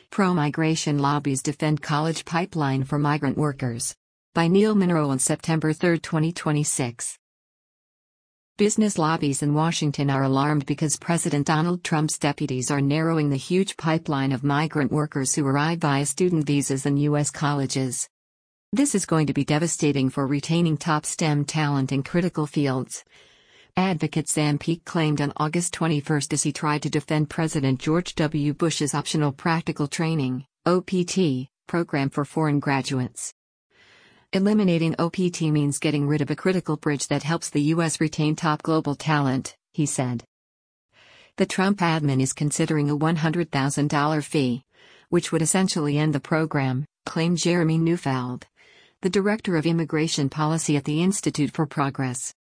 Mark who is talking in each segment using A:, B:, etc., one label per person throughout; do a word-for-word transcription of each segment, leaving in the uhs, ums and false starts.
A: Pro-migration lobbies defend college pipeline for migrant workers. By Neil Monroe on September third, twenty twenty-six. Business lobbies in Washington are alarmed because President Donald Trump's deputies are narrowing the huge pipeline of migrant workers who arrive via student visas in U S colleges. This is going to be devastating for retaining top STEM talent in critical fields, advocate Sam Peake claimed on August twenty-first as he tried to defend President George W. Bush's Optional Practical Training (O P T) program for foreign graduates. Eliminating O P T means getting rid of a critical bridge that helps the U S retain top global talent, he said. The Trump admin is considering a one hundred thousand dollars fee, which would essentially end the program, claimed Jeremy Neufeld, the director of immigration policy at the Institute for Progress.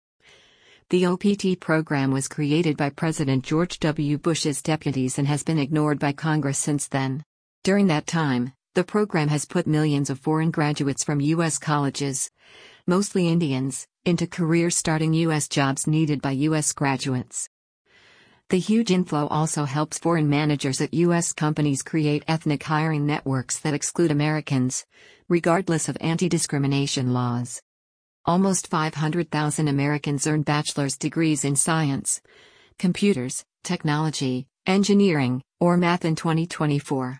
A: The O P T program was created by President George W. Bush's deputies and has been ignored by Congress since then. During that time, the program has put millions of foreign graduates from U S colleges, mostly Indians, into career-starting U S jobs needed by U S graduates. The huge inflow also helps foreign managers at U S companies create ethnic hiring networks that exclude Americans, regardless of anti-discrimination laws. Almost five hundred thousand Americans earned bachelor's degrees in science, computers, technology, engineering, or math in twenty twenty-four.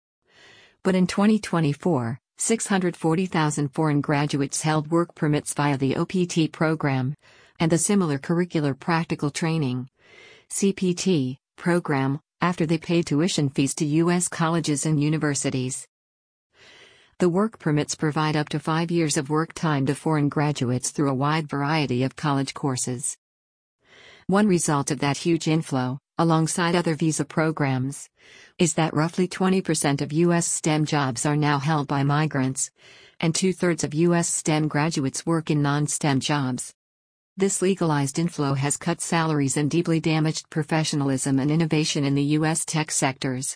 A: But in twenty twenty-four, six hundred forty thousand foreign graduates held work permits via the O P T program, and the similar curricular practical training (C P T) program, after they paid tuition fees to U S colleges and universities. The work permits provide up to five years of work time to foreign graduates through a wide variety of college courses. One result of that huge inflow, alongside other visa programs, is that roughly twenty percent of U S STEM jobs are now held by migrants, and two-thirds of U S STEM graduates work in non-STEM jobs. This legalized inflow has cut salaries and deeply damaged professionalism and innovation in the U S tech sectors.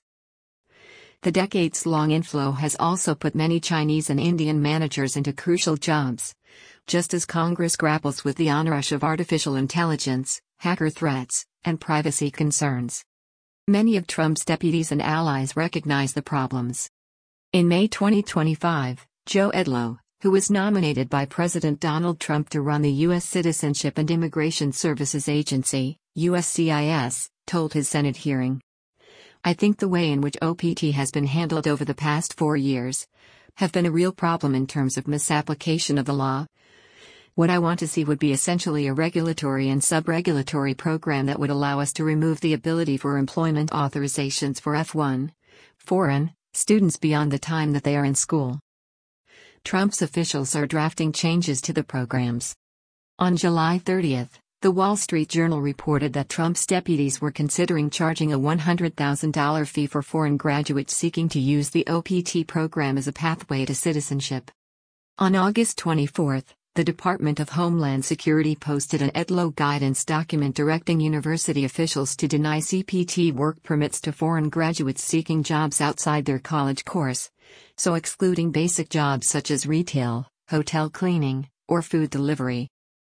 A: The decades-long inflow has also put many Chinese and Indian managers into crucial jobs, just as Congress grapples with the onrush of artificial intelligence, hacker threats, and privacy concerns. Many of Trump's deputies and allies recognize the problems. In May twenty twenty-five, Joe Edlow, who was nominated by President Donald Trump to run the U S Citizenship and Immigration Services Agency, U S C I S, told his Senate hearing, "I think the way in which O P T has been handled over the past four years have been a real problem in terms of misapplication of the law. What I want to see would be essentially a regulatory and sub-regulatory program that would allow us to remove the ability for employment authorizations for F one, foreign, students beyond the time that they are in school." Trump's officials are drafting changes to the programs. On July thirtieth, The Wall Street Journal reported that Trump's deputies were considering charging a one hundred thousand dollars fee for foreign graduates seeking to use the O P T program as a pathway to citizenship. On August twenty-fourth, the Department of Homeland Security posted an Edlow guidance document directing university officials to deny C P T work permits to foreign graduates seeking jobs outside their college course, so excluding basic jobs such as retail, hotel cleaning, or food delivery.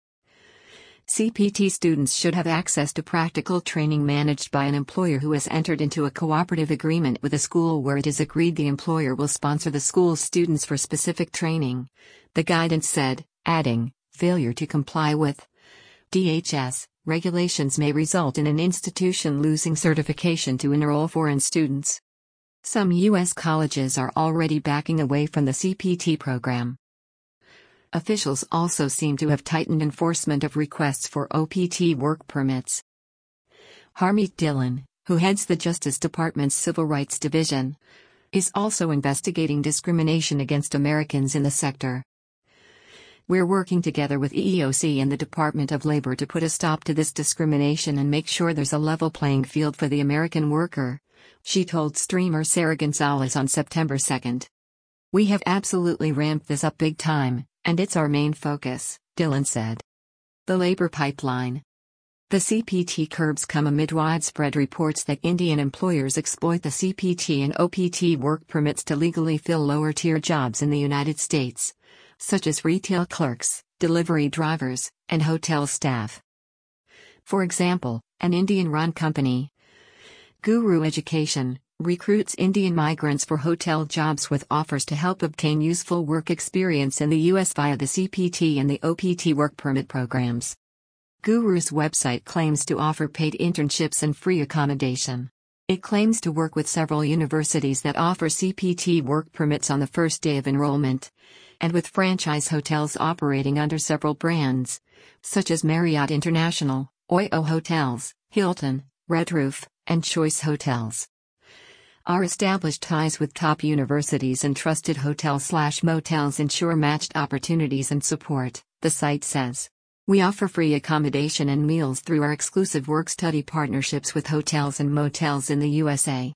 A: C P T students should have access to practical training managed by an employer who has entered into a cooperative agreement with a school where it is agreed the employer will sponsor the school's students for specific training, the guidance said, adding, failure to comply with D H S regulations may result in an institution losing certification to enroll foreign students. Some U S colleges are already backing away from the C P T program. Officials also seem to have tightened enforcement of requests for O P T work permits. Harmeet Dillon, who heads the Justice Department's Civil Rights Division, is also investigating discrimination against Americans in the sector. "We're working together with E E O C and the Department of Labor to put a stop to this discrimination and make sure there's a level playing field for the American worker," she told streamer Sarah Gonzalez on September second. "We have absolutely ramped this up big time, and it's our main focus," Dillon said. The labor pipeline. The C P T curbs come amid widespread reports that Indian employers exploit the C P T and O P T work permits to legally fill lower-tier jobs in the United States, such as retail clerks, delivery drivers, and hotel staff. For example, an Indian-run company, Guru Education, recruits Indian migrants for hotel jobs with offers to help obtain useful work experience in the U S via the C P T and the O P T work permit programs. Guru's website claims to offer paid internships and free accommodation. It claims to work with several universities that offer C P T work permits on the first day of enrollment, and with franchise hotels operating under several brands, such as Marriott International, Oyo Hotels, Hilton, Red Roof, and Choice Hotels. Our established ties with top universities and trusted hotels/motels ensure matched opportunities and support, the site says. We offer free accommodation and meals through our exclusive work-study partnerships with hotels and motels in the U S A.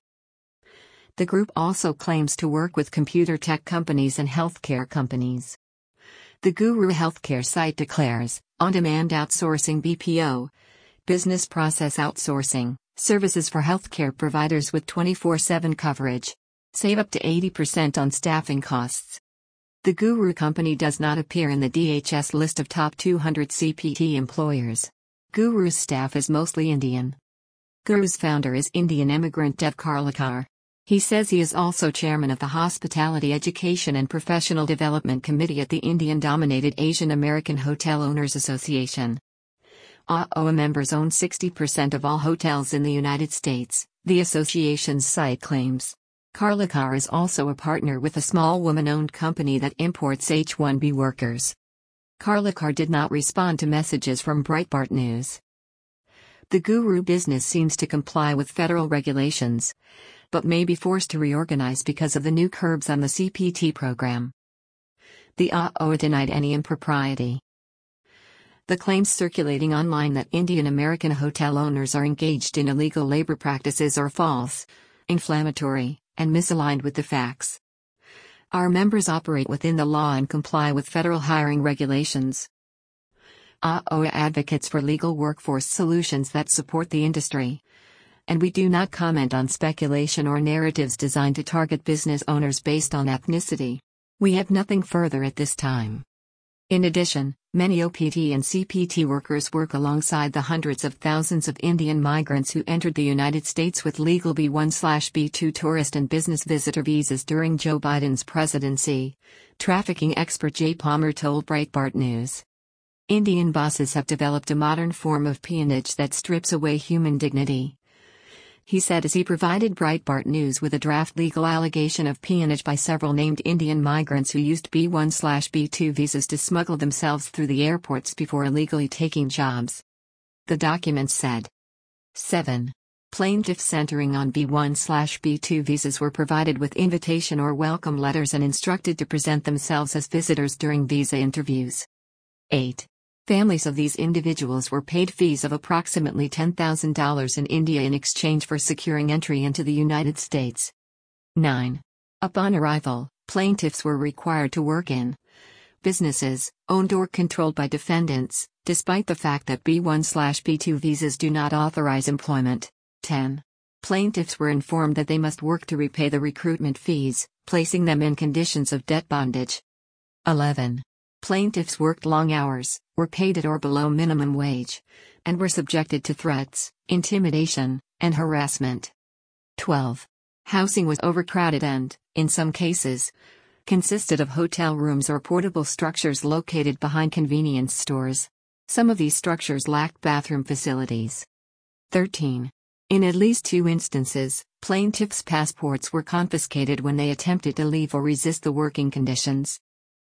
A: The group also claims to work with computer tech companies and healthcare companies. The Guru Healthcare site declares, on-demand outsourcing B P O, business process outsourcing, services for healthcare providers with twenty-four seven coverage. Save up to eighty percent on staffing costs. The Guru company does not appear in the D H S list of top two hundred C P T employers. Guru's staff is mostly Indian. Guru's founder is Indian immigrant Dev Karlekar. He says he is also chairman of the Hospitality Education and Professional Development Committee at the Indian-dominated Asian American Hotel Owners Association. A O A members own sixty percent of all hotels in the United States, the association's site claims. Karlekar is also a partner with a small woman-owned company that imports H one B workers. Karlekar did not respond to messages from Breitbart News. The Guru business seems to comply with federal regulations, but may be forced to reorganize because of the new curbs on the C P T program. The A O A denied any impropriety. The claims circulating online that Indian American hotel owners are engaged in illegal labor practices are false, inflammatory, and misaligned with the facts. Our members operate within the law and comply with federal hiring regulations. A O A advocates for legal workforce solutions that support the industry, and we do not comment on speculation or narratives designed to target business owners based on ethnicity. We have nothing further at this time. In addition, many O P T and C P T workers work alongside the hundreds of thousands of Indian migrants who entered the United States with legal B one B two tourist and business visitor visas during Joe Biden's presidency, trafficking expert Jay Palmer told Breitbart News. Indian bosses have developed a modern form of peonage that strips away human dignity, he said as he provided Breitbart News with a draft legal allegation of peonage by several named Indian migrants who used B one B two visas to smuggle themselves through the airports before illegally taking jobs. The documents said. seven. Plaintiffs centering on B one B two visas were provided with invitation or welcome letters and instructed to present themselves as visitors during visa interviews. eight. Families of these individuals were paid fees of approximately ten thousand dollars in India in exchange for securing entry into the United States. nine. Upon arrival, plaintiffs were required to work in businesses owned or controlled by defendants, despite the fact that B one B two visas do not authorize employment. ten. Plaintiffs were informed that they must work to repay the recruitment fees, placing them in conditions of debt bondage. eleven. Plaintiffs worked long hours, were paid at or below minimum wage, and were subjected to threats, intimidation, and harassment. twelve. Housing was overcrowded and, in some cases, consisted of hotel rooms or portable structures located behind convenience stores. Some of these structures lacked bathroom facilities. thirteen. In at least two instances, plaintiffs' passports were confiscated when they attempted to leave or resist the working conditions.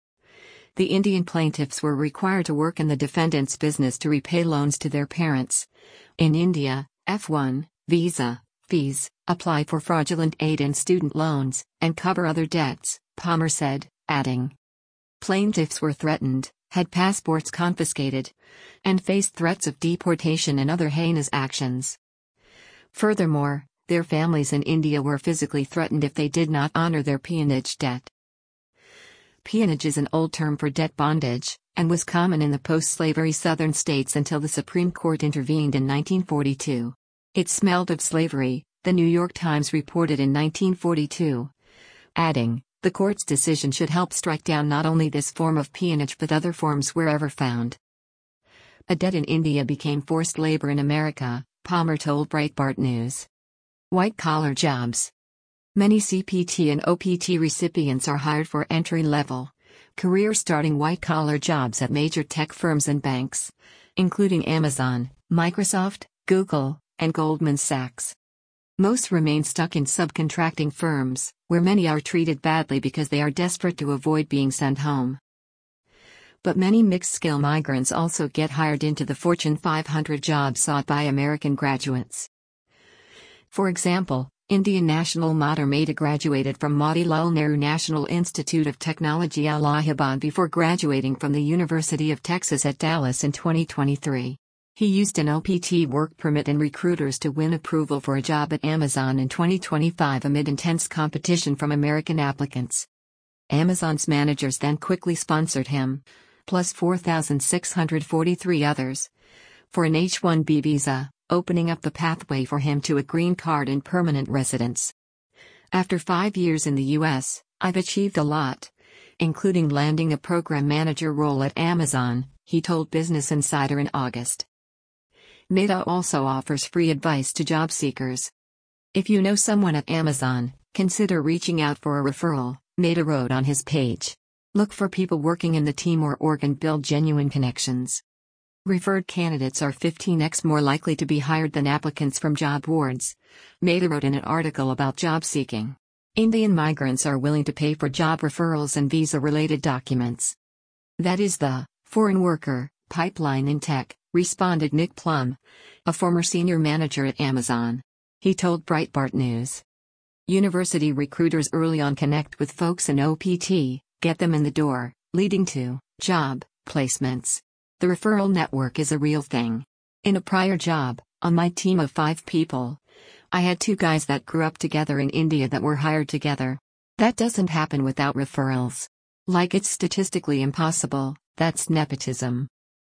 A: The Indian plaintiffs were required to work in the defendant's business to repay loans to their parents. In India, F one visa fees apply for fraudulent aid and student loans, and cover other debts, Palmer said, adding. Plaintiffs were threatened, had passports confiscated, and faced threats of deportation and other heinous actions. Furthermore, their families in India were physically threatened if they did not honor their peonage debt. Peonage is an old term for debt bondage, and was common in the post-slavery southern states until the Supreme Court intervened in nineteen forty-two. It smelled of slavery, the New York Times reported in nineteen forty-two, adding, the court's decision should help strike down not only this form of peonage but other forms wherever found. A debt in India became forced labor in America, Palmer told Breitbart News. White-collar jobs. Many C P T and O P T recipients are hired for entry-level, career-starting white-collar jobs at major tech firms and banks, including Amazon, Microsoft, Google, and Goldman Sachs. Most remain stuck in subcontracting firms, where many are treated badly because they are desperate to avoid being sent home. But many mixed-skill migrants also get hired into the Fortune five hundred jobs sought by American graduates. For example, Indian national Madhur Mehta graduated from Motilal Nehru National Institute of Technology Allahabad before graduating from the University of Texas at Dallas in twenty twenty-three. He used an O P T work permit and recruiters to win approval for a job at Amazon in twenty twenty-five amid intense competition from American applicants. Amazon's managers then quickly sponsored him, plus four thousand six hundred forty-three others, for an H one B visa, opening up the pathway for him to a green card and permanent residence. After five years in the U S, I've achieved a lot, including landing a program manager role at Amazon, he told Business Insider in August. Mehta also offers free advice to job seekers. If you know someone at Amazon, consider reaching out for a referral, Mehta wrote on his page. Look for people working in the team or org and build genuine connections. Referred candidates are fifteen x more likely to be hired than applicants from job boards, Mehta wrote in an article about job seeking. Indian migrants are willing to pay for job referrals and visa-related documents. That is the foreign worker pipeline in tech, responded Nick Plum, a former senior manager at Amazon. He told Breitbart News. University recruiters early on connect with folks in O P T, get them in the door, leading to job placements. The referral network is a real thing. In a prior job, on my team of five people, I had two guys that grew up together in India that were hired together. That doesn't happen without referrals. Like it's statistically impossible, that's nepotism.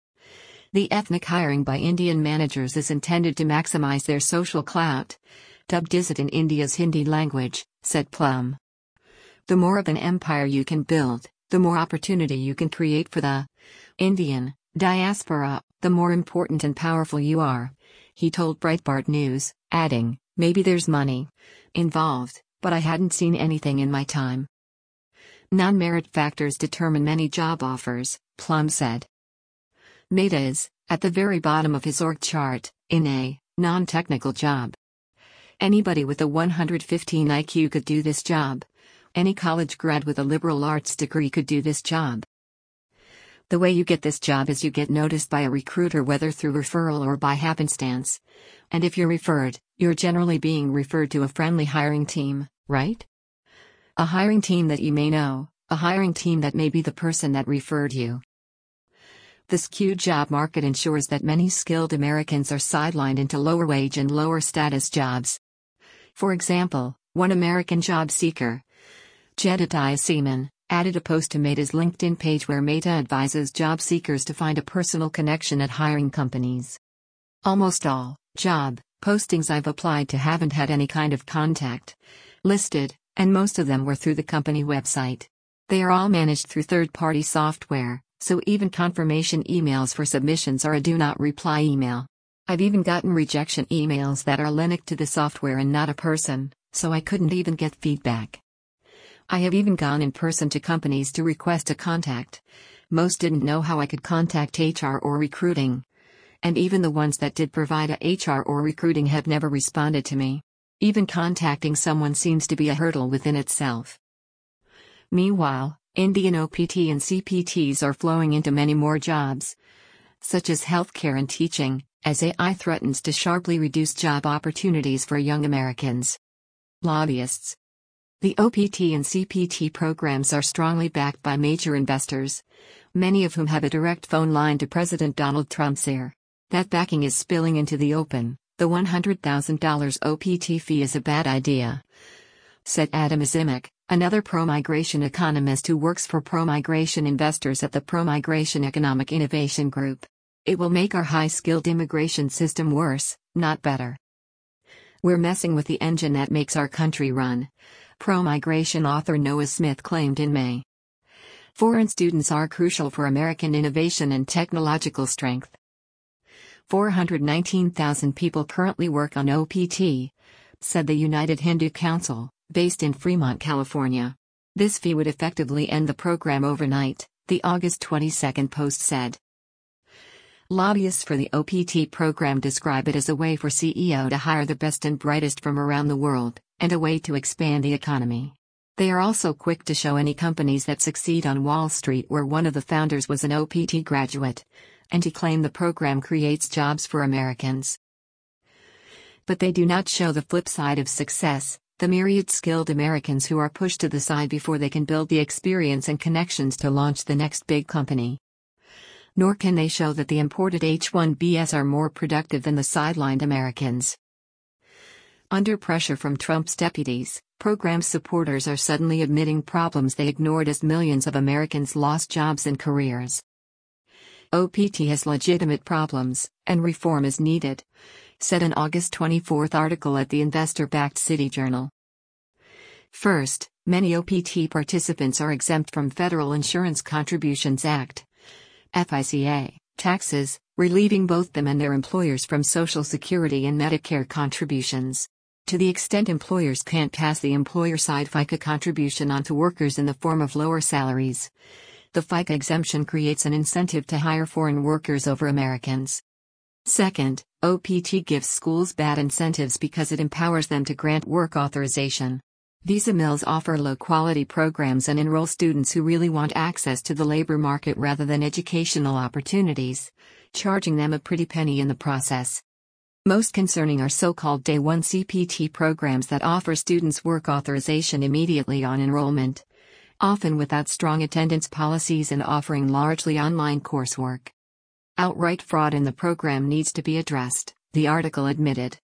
A: The ethnic hiring by Indian managers is intended to maximize their social clout, dubbed "Is it" in India's Hindi language, said Plum. The more of an empire you can build, the more opportunity you can create for the Indian diaspora, the more important and powerful you are, he told Breitbart News, adding, maybe there's money involved, but I hadn't seen anything in my time. Non-merit factors determine many job offers, Plum said. Mehta is, at the very bottom of his org chart, in a non-technical job. Anybody with a one hundred fifteen I Q could do this job. Any college grad with a liberal arts degree could do this job. The way you get this job is you get noticed by a recruiter, whether through referral or by happenstance. And if you're referred, you're generally being referred to a friendly hiring team, right? A hiring team that you may know, a hiring team that may be the person that referred you. The skewed job market ensures that many skilled Americans are sidelined into lower wage and lower status jobs. For example, one American job seeker, Jedediah Seaman, added a post to Mehta's LinkedIn page where Mehta advises job seekers to find a personal connection at hiring companies. Almost all job postings I've applied to haven't had any kind of contact listed, and most of them were through the company website. They are all managed through third-party software, so even confirmation emails for submissions are a do not reply email. I've even gotten rejection emails that are linked to the software and not a person, so I couldn't even get feedback. I have even gone in person to companies to request a contact. Most didn't know how I could contact H R or recruiting. And even the ones that did provide a H R or recruiting have never responded to me. Even contacting someone seems to be a hurdle within itself. Meanwhile, Indian O P T and C P Ts are flowing into many more jobs, such as healthcare and teaching, as A I threatens to sharply reduce job opportunities for young Americans. Lobbyists. The O P T and C P T programs are strongly backed by major investors, many of whom have a direct phone line to President Donald Trump's ear. That backing is spilling into the open. The one hundred thousand dollars O P T fee is a bad idea, said Adam Azimek, another pro-migration economist who works for pro-migration investors at the Pro-Migration Economic Innovation Group. It will make our high-skilled immigration system worse, not better. We're messing with the engine that makes our country run, pro-migration author Noah Smith claimed in May. Foreign students are crucial for American innovation and technological strength. four hundred nineteen thousand people currently work on O P T, said the United Hindu Council, based in Fremont, California. This fee would effectively end the program overnight, the August twenty-second Post said. Lobbyists for the O P T program describe it as a way for C E O to hire the best and brightest from around the world, and a way to expand the economy. They are also quick to show any companies that succeed on Wall Street where one of the founders was an O P T graduate, and to claim the program creates jobs for Americans. But they do not show the flip side of success, the myriad skilled Americans who are pushed to the side before they can build the experience and connections to launch the next big company. Nor can they show that the imported H one Bs are more productive than the sidelined Americans. Under pressure from Trump's deputies, program supporters are suddenly admitting problems they ignored as millions of Americans lost jobs and careers. O P T has legitimate problems, and reform is needed, said an August twenty-fourth article at the investor-backed City Journal. First, many O P T participants are exempt from Federal Insurance Contributions Act (F I C A) taxes, relieving both them and their employers from Social Security and Medicare contributions. To the extent employers can't pass the employer-side FICA contribution onto workers in the form of lower salaries, the FICA exemption creates an incentive to hire foreign workers over Americans. Second, O P T gives schools bad incentives because it empowers them to grant work authorization. Visa mills offer low-quality programs and enroll students who really want access to the labor market rather than educational opportunities, charging them a pretty penny in the process. Most concerning are so-called Day one C P T programs that offer students work authorization immediately on enrollment, often without strong attendance policies and offering largely online coursework. Outright fraud in the program needs to be addressed, the article admitted.